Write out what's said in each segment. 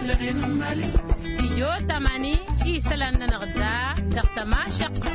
استيجو تماني إيسلان نغدا دقتما شق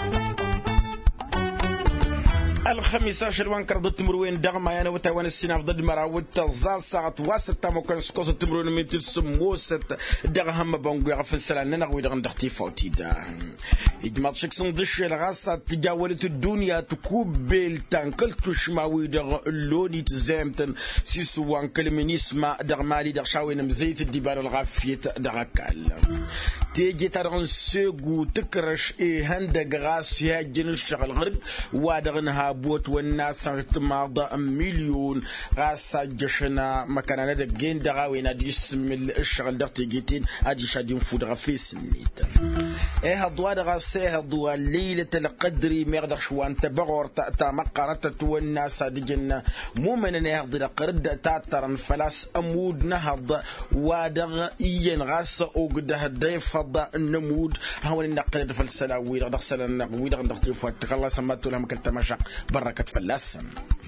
الخميس 10 ضد تمروين دغما انا وتوان السناف ضد مراود تزال ساعه واسط ممكن سكوس تمرون من تسموس دغهم بونغ في السلام نغوي دغن دختي فوتي دا اجماط شكسن دش الغاسه تجاولت الدنيا تكوبل تنكلت شماوي دغ لوني تزامتن سيسوان كلمنيسما دغمالي دغشاوين مزيت الدبال الغافيه دغكال تيجي ترغن سوغو تكرش هندق غاس يا جن الشغل غرب وادغنها بوت والناس تماضى مليون غاسا جشنا مكاننا دقين دغاوينا جسم الشغل دغتي جيتين ادي شادين فودغا في سنيت هضوا دغاسي هضوا ليله القدر ميغدخ شوان تبغور تا مقرته والناس دجنا مو من يهضر قرد تاترن فلاس امود نهض وادغ ين غاس اوغده ديفض النمود هاون نقرد فالسلاوي دغ سلام وي دغ دغتي فوت الله سماتو لهم كلتمشق بركة فلاسن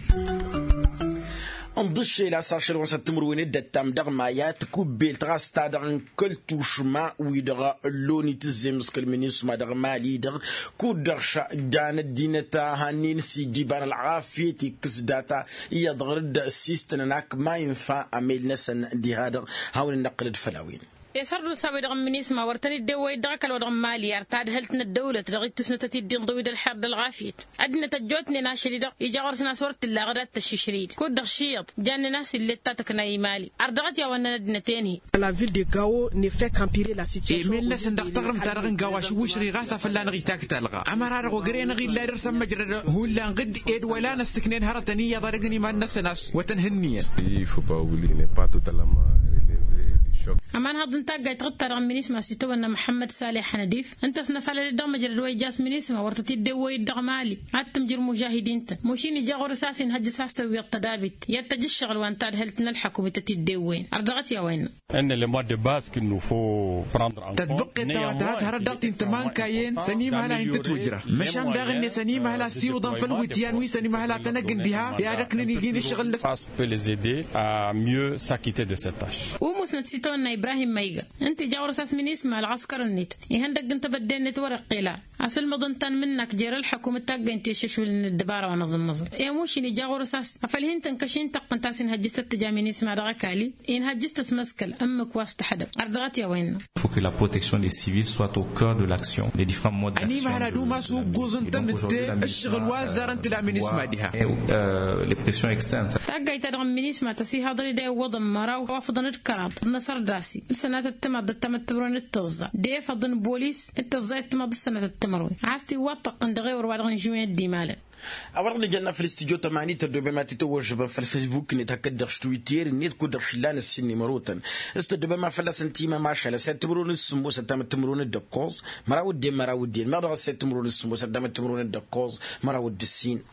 انضش الى ساشر وستمر وين دتام دغ مايات كوبيل تراس تادغ كلتو شما ويدغ لوني تزمس كلمنيسما دغ مالي دغ كودرش جان الدينتا هانين سي جبان العافيه كسداتا يضغرد السيستناك ما ينفع عمل نسن دي هذا هاول نقلد فلاوين يسرد سوي دغم منيسما ورتني الدوي دغكل ودغم مالي ارتاد هلتنا الدولة دغيت تسنتتي الدين ضويد الحرب الغافيت ادنا تجوتني ناشري دغ يجاورس ناس ورت لا غدات تششريد كود دغشيط جان ناس اللي تاتكنا مالي اردغت يا ون ندنتيني la ville de Gao ne fait qu'empirer la situation من الناس ندغ تغرم تارغن غواش وشري غاسا فلان غي تاك تلغى امر رغو غرين غي لا درسم مجرد هو لا غد اد ولا نسكنين هرتني يا ضرغني ما الناس وتنهنيه أمان هذا نتاجي تغطر عن منيسما سيتونا محمد صالح حنديف أنت سنفعل الدم جروي جاس منيسما ورتتي الدوي الدغمالي عتم جر مجاهدين مشيني جاغور ساسين هج ساسته ويقتدابت يتجي الشغل وانتاد هلتنا الحكومة تتي الدوين أرضغت يا وين أن اللي ما دباس كنو فو براندر تطبق التواترات هردقت انت مان كاين سنيم هلا انت توجره مشام داغني سنيم هلا سيوضا في الوتيان وي سنيم هلا تنقن بها يا ركني يجيني الشغل peut les aider à mieux s'acquitter de cette tâche ومسند سيتونا إبراهيم ميجا أنت جاور ساس من اسمه العسكر النت يهندق أنت بدين ورق قيلا أصل مضنتان منك جير الحكومة تاج أنت ششول الدبارة ونظم يا موشي جاور ساس أفلهن تنكشين تقن تاسين هجست تجامين اسمه رغكالي إن هجست مسكل أمك واسط حدا أرضغت يا وين faut que la protection des civils soit au cœur de l'action les différents modes d'action أني مهلا دوما سوق جوزن تمت الشغل وازر أنت لا من اسمه ديها les pressions externes تاج تدغم من اسمه تسي هذا ده وضم مرا وافضن الكراب نصر داسي السنة التمد التمرون التزا دي فضن بوليس التزا التمد السنة التمرون عاستي وطق ندغيور وارغن جوين الدمالة أورغني جنا في الاستديو 8 تدرب ما تتوجه في الفيسبوك نتأكد تويتير نيت كود شلان السني مروتا استدرب ما فلا سنتيما ما شاء الله ستمرون السمو ستم تمرون الدكوز مراود ما رأى ستمرون السمو ستم تمرون الدكوز مراود السين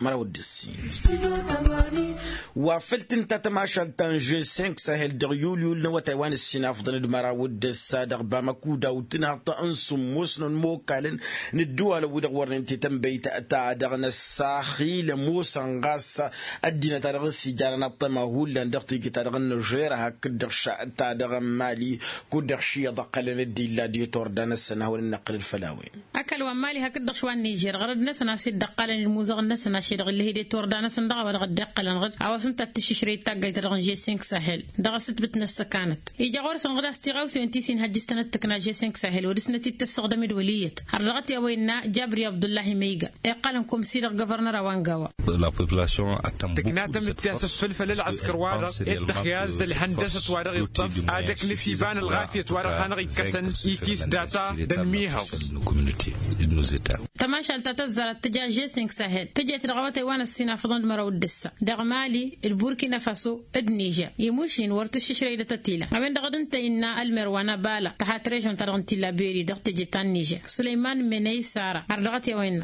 وفلت انت تماشى تنجي 5 سهل دغيوليو نو تايوان السين أفضل مراود السادق بمكودا وتنهط انسم مسن موكالن ندوال ودغور انت تنبيت تاعدغنا خيل موسى غاس الدين ترغسي جارنا طما هولا ندختي ترغن نجيرها كدرش تادغ مالي كدرشي دقل ندي لا دي توردان السنه والنقل الفلاوين اكل ومالي هكدر شو النيجر غرد نسنا سيد دقل الموزغ نسنا شي دغ اللي هي دي توردان سندغ ودغ دقل غد عواسنت تششري تاغي ترغن جي 5 ساحل دغست بتنس كانت يجا غور سن غدا استيغاوس انتي سين هجستنا تكنا جي 5 ساحل ودسنتي تستخدم دوليت حرغت يا وينا جابري عبد الله ميغا قالنكم سير غفرنر la population attend تكناتم التاسف فلفل العسكر وارغ التخياز الهندسة وارغ الطف عادك نسيبان الغافية وارغ هنغي كسن إيكيس داتا دنميها تماشى التتزر اتجاه جي 5 ساحل تجي ترغوتي وانا السينا فضل مرو الدسة دغمالي البوركينا فاسو النيجر يموشين ورتش شريدة تتيلا وين دغدنت إنا المروانا بالا تحت ريجون ترغنتي لابيري دغتي جيتان نيجر سليمان مني سارة أرغتي وين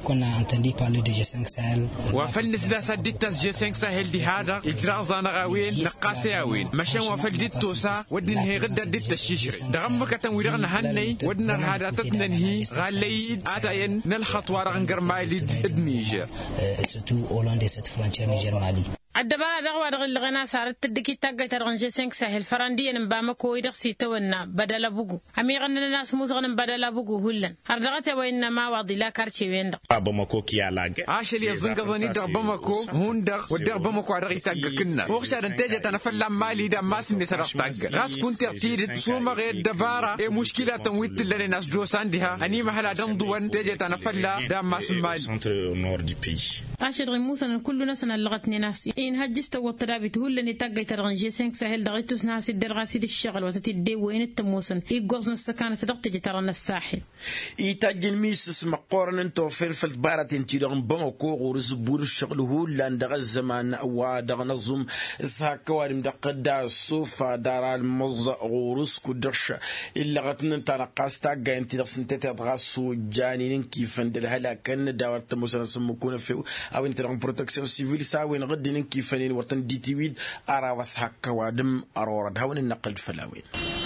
وفلنس لا سديت جي 5 ساحل دي هذا إجراء زانغاوين نقاسياوين مشان وفلديت توسا ودن هي غدا ديت الشيشري دغم كتن ويرغنا هني ودن هذا تتنهي غاليد عتاين نلخط ورغن غرمالي النيجر surtout au long de cette frontière Niger-Mali. الدبارة دغوا دغ الغنا صارت تدكي تاغا ترغنجي 5 ساحل فرانديا نباما كويدغ سيتونا بدل بوغو امي غن الناس موزغن بدل بوغو هلن اردغته وينما واضي لا كارتشي ويندق باماكو كيالاغ عاشل يزنغزني دغ باماكو هوندغ ودغ باماكو دغ يتاغ كنا وخشا نتاجه تنفلا مالي دا ماسني سرق تاغ راس كنت تيد سوما غير دبارة مشكله تنويت لنا ناس دوساندها اني محلا دندوان تاجه تنفلا دا ماس مالي عاشر غموسن كل ناس لغتني ناس إن هجست والطرابت هو اللي نتاجي ترغنجي 5 ساحل دغيتوس ناس الدرغاسي الشغل وتتدي وين التموسن يقوزن السكانة تدقتي ترى الساحل يتاجل ميسس مقارن انتو فلفل بارات انتي دغن بمكو غورز بور الشغل هو لان دغ الزمان وادغ نظم زهاك وادم دقدا الصوفة دار المز غورز كدرش إلا غتن انت نقاس تاجا انتي دغ سنتي دغاسو جانين كيف ندل هلا كان داور تموسن سمكون فيو او انت دغن بروتكسيون سيفيل ساوين غدين كيفانين ورتن دي تيويد أرا وسحك وادم أرورد هون النقل فلاوين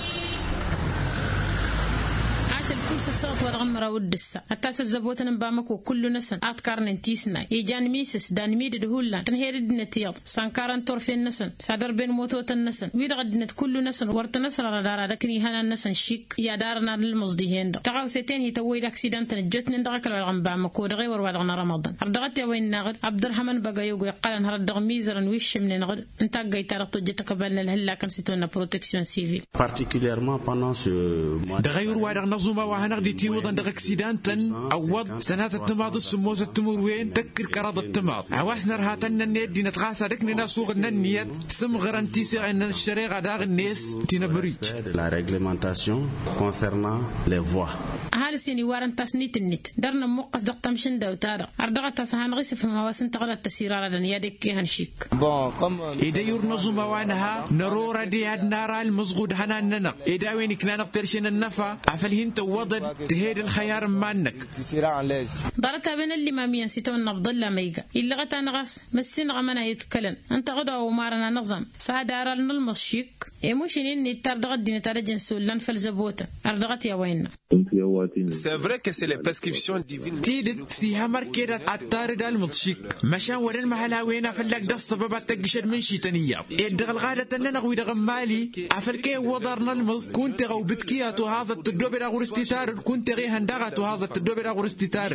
الكل سصوت ورغمرة ودسة التاسف زبوتن بامكو كل نسن أتكارن انتيسنا يجان ميسس دان ميد دهولا تنهير دنتيض سانكارن طرفين نسن سادر بين موتوت النسن ويدغدنت كل نسن ورت نسر ردارا دكني هنا النسن شيك يا دارنا للمصديين تغاو سيتين هي توي الاكسيدنت نجت ندغك الرغم بامكو دغي ورغنا رمضان ردغت يا وين نغد عبد الرحمن بغايو يقال هرد ميزرن ويش من نغد انت جايتار توجت قبلنا الهلا كان سيتونا بروتكسيون سيفيل particulièrement pendant ce mois دغير وادغ نظم وهنغدي تي وضن دغ اكسيدانتن عوض سنه التماض السموز التمر وين تكر كراد التماض عواس نرهاتن النيد نتغاسا دكنا سوق النيت سم غرانتي سي ان الشريعه داغ الناس تنبريج la réglementation concernant les voies هل سيني وارن تسنيت النت درنا موقس دق تمشن دوتار اردغ تسهان غيسف مواسن تغلط تسيرار دن يدك هنشيك بون كم اذا يرنظم وانها نرور دي هدنار المزغود هناننا اذا وين كنا نقترشن النفا عفلهن توضد تهيد الخيار مانك ضرت بين اللي ما ميان سيتون نبضل ميغا إلا غتا نغس مسين غمنا يتكلم أنت غدا ومارنا نظم سادار المشيك يموشين إني تردغ الدين ترجن سولان فالزبوتا أردغت يا وين C'est vrai que c'est les prescriptions divines. تيد سيها مركيرة الطارد المضشيك مشان ورن محلاوينا فلك دا السبب تقشد من شيطانية يدغ الغادة ننغوي دغم مالي عفلكي وضرنا المض كنت غو بتكياتو هذا التدوبر أغرستيتار كنت غي هندغتو هذا التدوبر أغرستيتار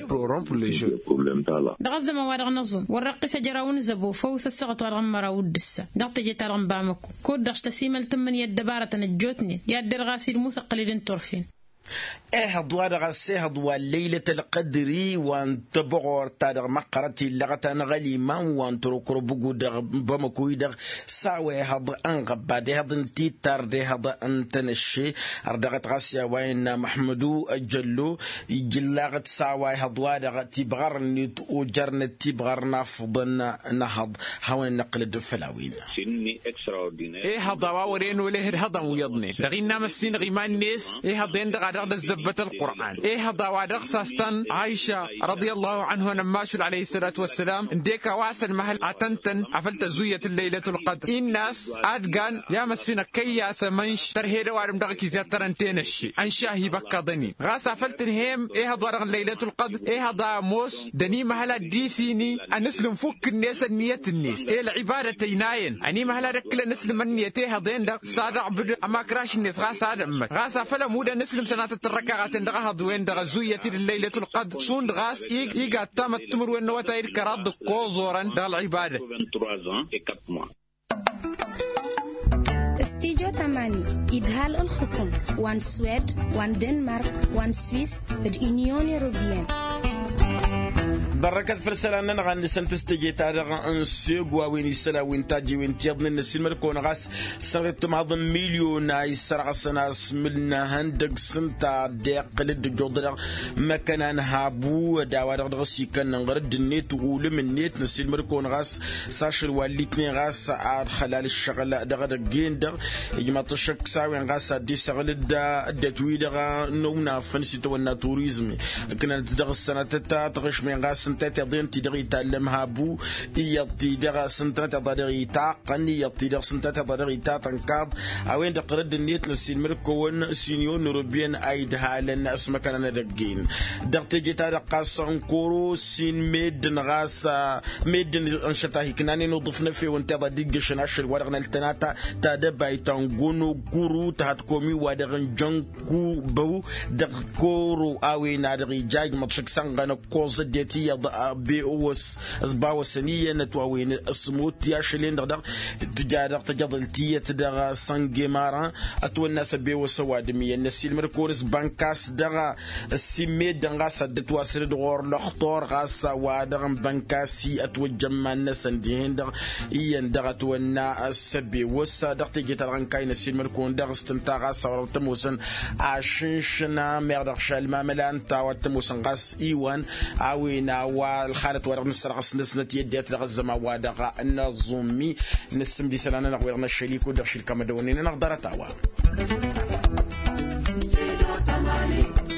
دغز ما ورغ نظم والرقصة جراون زبو فوس السغط ورغم راود دغتي جيت رغم بامكو كود دغش تسيمل تمن يدبارة نجوتني يدر غاسي الموسى قليلين طرفين هدوار غسي هدوار ليلة القدر وانت بغور تادغ مقرتي لغتان غليما وانت ركربوغو دغ بمكوي دغ ساوي هض انغبا دي هض انتي تار دي هض انتنشي اردغت غسي وين محمدو جلو جلاغت ساوي هدوار دغ تبغرني وجرن تبغرنا فضن نهض هاوين نقل الدفلاوين ايه هضا واورين وليه هضا ويضني دغينا مسين غيمان نيس ايه هضين دغ زبة القرآن إيه هذا وادق ساستن عائشة رضي الله عنها نماشل عليه الصلاة والسلام انديكا واسن محل عتنتن عفلت زوية الليلة القدر الناس أدقان يا مسينا كيا سمنش ترهيد وارم دغكي ترنتينشي أنشاهي بكضني غاس عفلت هيم إيه هذا ورغ الليلة القدر إيه هذا موس دني محل ديسيني أنسلم فك الناس النية الناس إيه العبادة تيناين أني محل ركلا نسلم النيتي هذين دق صادع بد أما كراش الناس غاس عدم غاس عفلا مودا نسلم سنة الركعات دغها دوين دغ زويتي الليلة القدر سون دغاس إيجا تام التمر والنواتي الكراد كوزورا دغ العبادة استيجو تماني إدهال الحكم وان سويد وان دنمارك وان سويس اليونيون يوروبيان بركة فرسلان نغان سنتستجي تارغ انسيغوا وين يسلا وين تاجي وين تيضن السلم الكون غاس سرتم هذا مليون اي سرع سناس ملنا هندق سنتا ديق لد جودر مكان هابو داوار غسي كان نغرد النت ولم النت نسلم الكون غاس ساشر واليتني غاس عاد خلال الشغل دغ جيندر يما تشك ساوين غاس دي سغل دتويدغ نونا فنسيتو الناتوريزم كنا تدغ السنه تتا تغش من غاس سنتات ضين تدغي تعلمها بو يطيدغ سنتات ضرغي تاقن يطيدغ سنتات ضرغي تاتنكاد اوين دقرد النيت نسين مركون سينيون روبيان ايدها لان اسمك كان ندقين دقتي تاع قاصن كورو سين ميدن غاسا ميدن انشطاهي كناني نضفنا في وانت ضديق شناشر ورغنا التناتا تادا بايتانغونو كورو تحت كومي ودغن جنكو بو دقورو اوي نادغي جاي مطشك سانغانا كوز ديتي يضع بيوس ازباو سنية نتواوين اسموت ياشلين دغ تجادق تجضل تيه تدغ سانجي مارا اتو الناس بيوس وادمية النسيل مركونس بانكاس دغ السيمي دغ سدت واسر دغور لخطور غاسا وادغ بانكاسي اتو جمان الناس اندين دغ ايان دغ اتو الناس بيوس دغ تجي ترغن كاين السيل مركون دغ استمتاع غاسا ورتموسن عشنشنا ميردغ شالما ملان تاوات تموسن غاس ايوان عاوينا والخالة ورغ نسر غاس نسنت يديت لغ الزما وادغ النظومي نسم دي سلانا نغويرنا الشريك ودغ شركة مدونين نغدر تاوا